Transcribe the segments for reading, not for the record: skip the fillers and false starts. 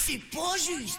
C'est pas juste.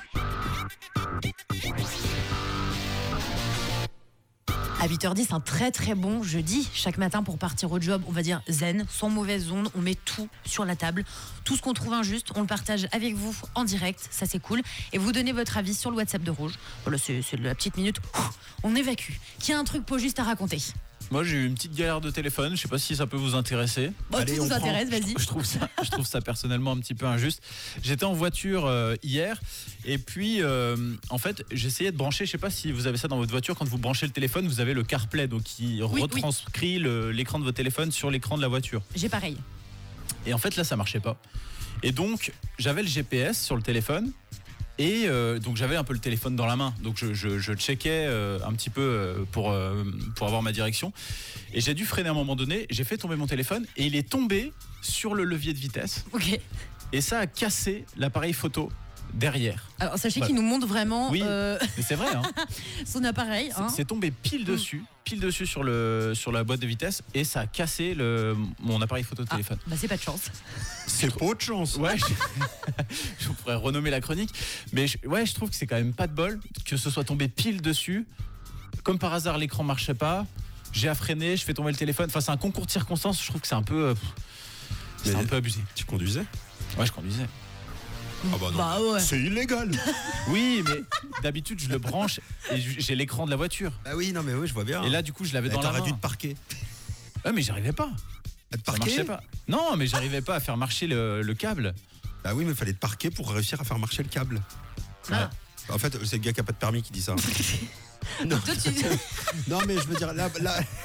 À 8h10, un très très bon jeudi. Chaque matin pour partir au job, on va dire zen, sans mauvaise onde. On met tout sur la table. Tout ce qu'on trouve injuste, on le partage avec vous en direct. Ça c'est cool. Et vous donnez votre avis sur le WhatsApp de Rouge. Voilà, c'est la petite minute. On évacue. Qui a un truc pas juste à raconter? Moi, j'ai eu une petite galère de téléphone. Je sais pas si ça peut vous intéresser. Bon, tout nous intéresse, vas-y. Je trouve ça personnellement un petit peu injuste. J'étais en voiture hier et puis en fait, j'essayais de brancher. Je sais pas si vous avez ça dans votre voiture. Quand vous branchez le téléphone, vous avez le CarPlay, donc qui retranscrit l'écran de votre téléphone sur l'écran de la voiture. J'ai pareil. Et en fait, là, ça marchait pas. Et donc, j'avais le GPS sur le téléphone. Et donc j'avais un peu le téléphone dans la main, donc je checkais un petit peu pour avoir ma direction. Et j'ai dû freiner à un moment donné. J'ai fait tomber mon téléphone et il est tombé sur le levier de vitesse. Ok. Et ça a cassé l'appareil photo derrière. Alors sachez qu'il nous montre vraiment oui, mais c'est vrai. Hein. Son appareil. C'est tombé pile dessus sur la boîte de vitesse et ça a cassé mon appareil photo de téléphone. Bah c'est pas de chance. C'est pas de chance. Ouais, je pourrais renommer la chronique, mais je trouve que c'est quand même pas de bol que ce soit tombé pile dessus. Comme par hasard, l'écran marchait pas. J'ai à freiner, je fais tomber le téléphone. Enfin, c'est un concours de circonstances. Je trouve que c'est un peu abusé. Tu conduisais? Ouais, je conduisais. Ah bah non. Bah ouais. C'est illégal. Oui, mais d'habitude, je le branche et j'ai l'écran de la voiture. Ah oui, non mais oui, je vois bien. Et là, du coup, je l'avais dans la main. T'aurais dû te parquer. Ouais, mais j'arrivais pas. À te Ça parquer? marchait pas. Non, mais j'arrivais pas à faire marcher le câble. Bah oui, mais il fallait te parquer pour réussir à faire marcher le câble. Ah. En fait, c'est le gars qui a pas de permis qui dit ça. Non. Toi, tu... Non mais je veux dire là.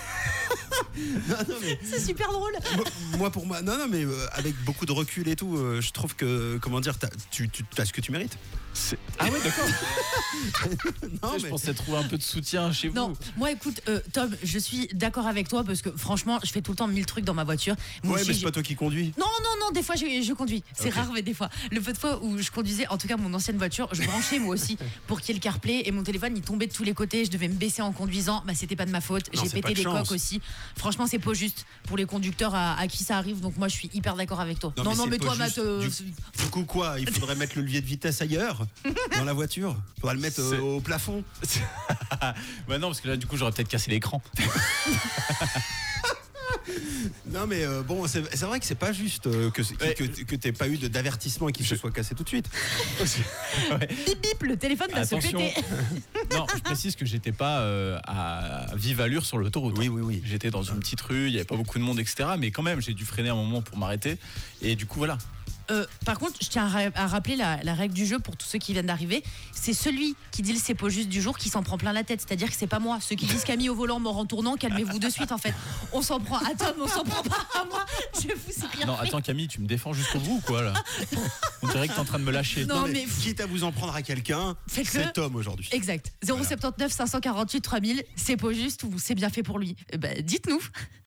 Non, mais c'est super drôle. pour moi, non mais avec beaucoup de recul et tout, je trouve que comment dire, tu as ce que tu mérites. Ah ouais, d'accord. Non, Je pensais trouver un peu de soutien chez Non, vous. moi écoute, Tom, je suis d'accord avec toi parce que franchement, je fais tout le temps 1000 trucs dans ma voiture. Moi Ouais, aussi, mais c'est pas toi qui conduis. Non, des fois je conduis. C'est Ok. rare, mais des fois. Le peu de fois où je conduisais, en tout cas mon ancienne voiture, je branchais moi aussi pour qu'il y ait le CarPlay et mon téléphone il tombait de tous les côtés. Je devais me baisser en conduisant. Bah c'était pas de ma faute. Non, J'ai c'est pas pété de des chance. coques aussi. Franchement, c'est pas juste pour les conducteurs à qui ça arrive. Donc moi je suis hyper d'accord avec toi. Non, c'est mais pas toi, juste. Matt. Du coup quoi, il faudrait mettre le levier de vitesse ailleurs dans la voiture. Faudrait le mettre au plafond. Bah non, parce que là, du coup, j'aurais peut-être cassé l'écran. Non mais bon, c'est vrai que c'est pas juste que t'aies pas eu d'avertissement et qu'il se soit cassé tout de suite. Ouais. Bip bip, le téléphone va se Attention. péter. Non, je précise que j'étais pas à vive allure sur l'autoroute. Oui. J'étais dans une petite rue, il y avait pas beaucoup de monde, etc. Mais quand même, j'ai dû freiner un moment pour m'arrêter. Et du coup, voilà. Par contre, je tiens à rappeler la règle du jeu pour tous ceux qui viennent d'arriver. C'est celui qui dit le c'est pas juste du jour qui s'en prend plein la tête. C'est-à-dire que c'est pas moi. Ceux qui disent Camille au volant, mort en tournant, calmez-vous de suite en fait. On s'en prend à Tom, on s'en prend pas à moi. Je vous sais rien. Non, attends, Camille, tu me défends jusqu'au bout ou quoi là? On dirait que t'es en train de me lâcher. Non, mais mais- quitte à vous en prendre à quelqu'un, Faites-le. c'est Tom aujourd'hui. Exact. 079 548 3000, c'est pas juste ou c'est bien fait pour lui. Dites-nous.